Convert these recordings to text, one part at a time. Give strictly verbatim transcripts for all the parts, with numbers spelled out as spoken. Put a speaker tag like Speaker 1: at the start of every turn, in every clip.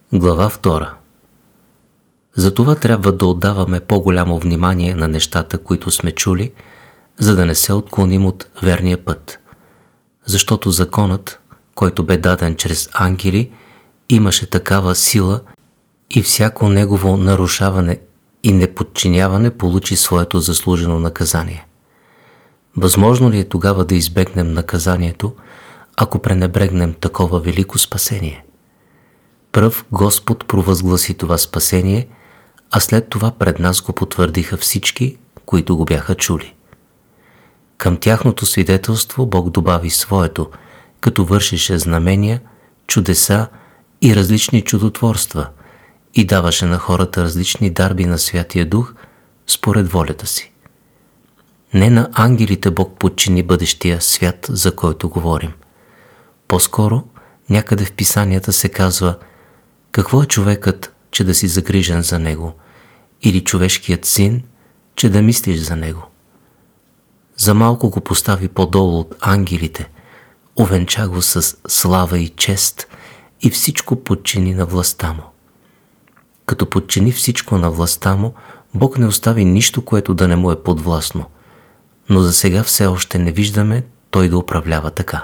Speaker 1: Глава втора. Затова трябва да отдаваме по-голямо внимание на нещата, които сме чули, за да не се отклоним от верния път. Защото законът, който бе даден чрез ангели, имаше такава сила и всяко негово нарушаване и неподчиняване получи своето заслужено наказание. Възможно ли е тогава да избегнем наказанието, ако пренебрегнем такова велико спасение? Пръв Господ провъзгласи това спасение, а след това пред нас го потвърдиха всички, които го бяха чули. Към тяхното свидетелство Бог добави своето, като вършеше знамения, чудеса и различни чудотворства и даваше на хората различни дарби на Святия Дух според волята си. Не на ангелите Бог подчини бъдещия свят, за който говорим. По-скоро някъде в писанията се казва: какво е човекът, че да си загрижен за него, или човешкият син, че да мислиш за него? За малко го постави по-долу от ангелите, увенча го с слава и чест и всичко подчини на властта му. Като подчини всичко на властта му, Бог не остави нищо, което да не му е подвластно, но за сега все още не виждаме той да управлява така.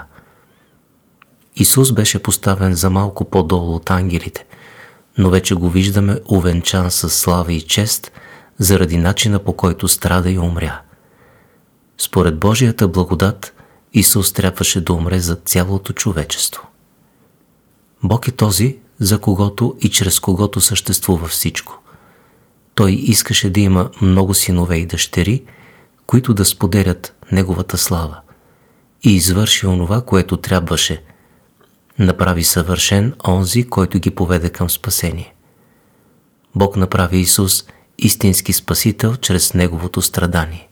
Speaker 1: Исус беше поставен за малко по-долу от ангелите, но вече го виждаме увенчан с слава и чест заради начина, по който страда и умря. Според Божията благодат, Исус трябваше да умре за цялото човечество. Бог е този, за когото и чрез когото съществува всичко. Той искаше да има много синове и дъщери, които да споделят Неговата слава, и извърши онова, което трябваше. Направи съвършен онзи, който ги поведе към спасение. Бог направи Исус истински спасител чрез Неговото страдание.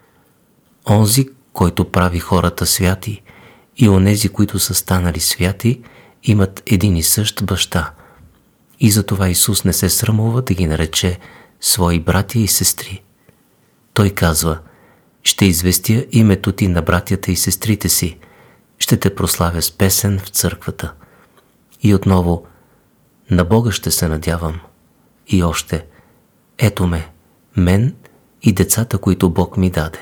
Speaker 1: Онзи, който прави хората святи, и онези, които са станали святи, имат един и същ баща. И затова Исус не се срамува да ги нарече свои братя и сестри. Той казва: ще известя името ти на братята и сестрите си, ще те прославя с песен в църквата. И отново: на Бога ще се надявам. И още: ето ме, мен и децата, които Бог ми даде.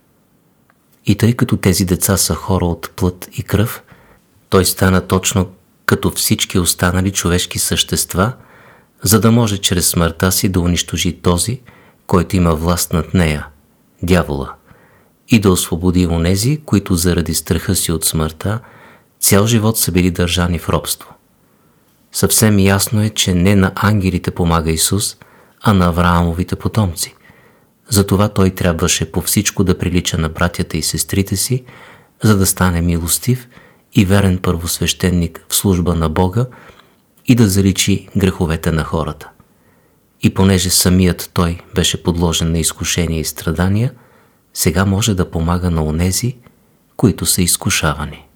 Speaker 1: И тъй като тези деца са хора от плът и кръв, той стана точно като всички останали човешки същества, за да може чрез смъртта си да унищожи този, който има власт над нея, дявола, и да освободи онези, които заради страха си от смъртта цял живот са били държани в робство. Съвсем ясно е, че не на ангелите помага Исус, а на Авраамовите потомци. Затова той трябваше по всичко да прилича на братята и сестрите си, за да стане милостив и верен първосвещеник в служба на Бога и да заличи греховете на хората. И понеже самият той беше подложен на изкушения и страдания, сега може да помага на онези, които са изкушавани.